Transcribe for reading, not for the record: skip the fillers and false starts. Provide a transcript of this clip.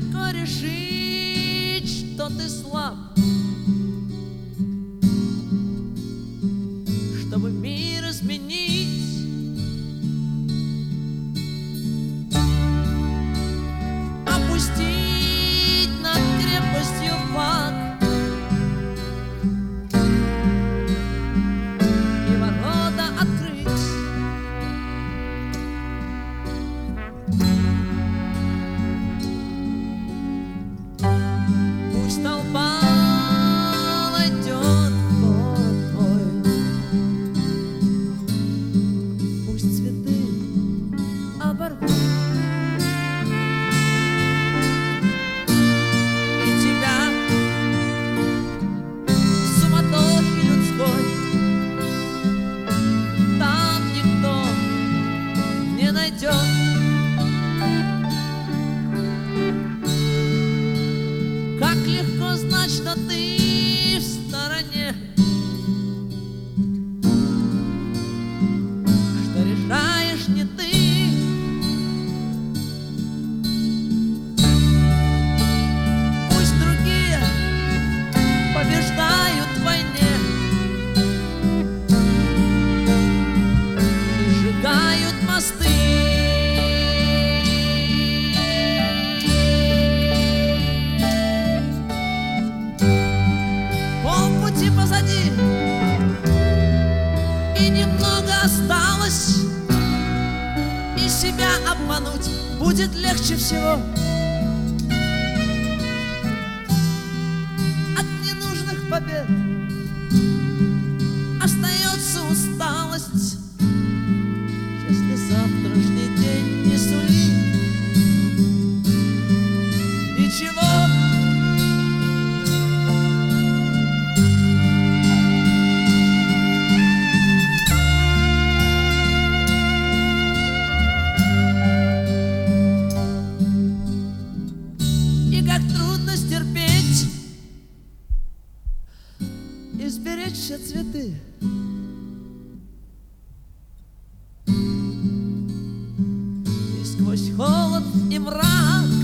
легко решить, что ты слаб, чтобы мир изменить. Опустить над крепостью флаг и ворота открыть. Пусть толпа войдет в город твой, пусть цветы оборвут и тебя в суматохе людской. Там никто не найдет. Как легко знать, что ты в стороне, что решаешь не ты. Пусть другие побеждают в войне и сжигают мосты. Полпути позади, и немного осталось, и себя обмануть будет легче всего. От ненужных побед остается усталость, если завтрашний день не сулит ничего. И как трудно стерпеть и сберечь все цветы. И сквозь холод и мрак